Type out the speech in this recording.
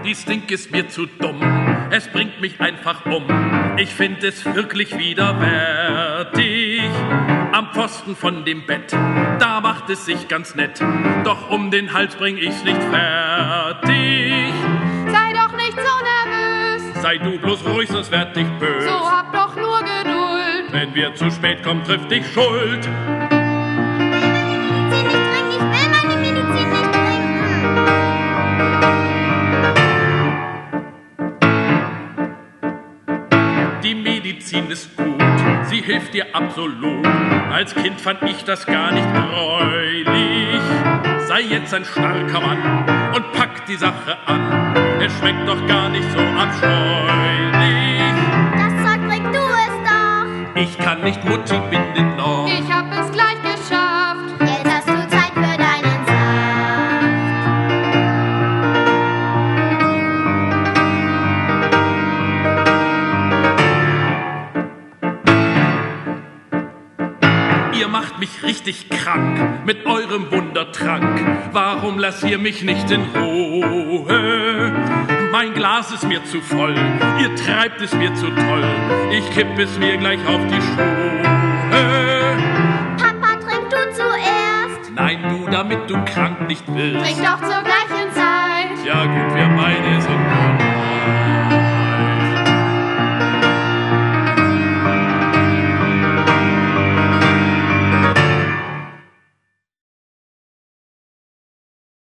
dies Ding ist mir zu dumm. Es bringt mich einfach um. Ich find es wirklich widerwärtig. Am Pfosten von dem Bett, da macht es sich ganz nett. Doch um den Hals bring ich's nicht fertig. Sei doch nicht so nervös. Sei du bloß ruhig, sonst werd ich böse. So hab doch nur Geduld. Wenn wir zu spät kommen, trifft dich Schuld. Ich will meine Medizin nicht trinken. Die Medizin ist gut, sie hilft dir absolut. Als Kind fand ich das gar nicht gräulich. Sei jetzt ein starker Mann und pack die Sache an. Es schmeckt doch gar nicht so abscheulich. Das Zeug bringt du es doch. Ich kann nicht, Mutti bindet noch. Ich hab es gleich geschafft. Jetzt hast du Zeit für deinen Saft. Ihr macht mich richtig krank mit eurem Wundertrank. Warum lasst ihr mich nicht in Ruhe? Mein Glas ist mir zu voll, ihr treibt es mir zu toll. Ich kipp es mir gleich auf die Schuhe. Papa, trink du zuerst. Nein, du, damit du krank nicht wirst. Trink doch zur gleichen Zeit. Ja gut, wir beide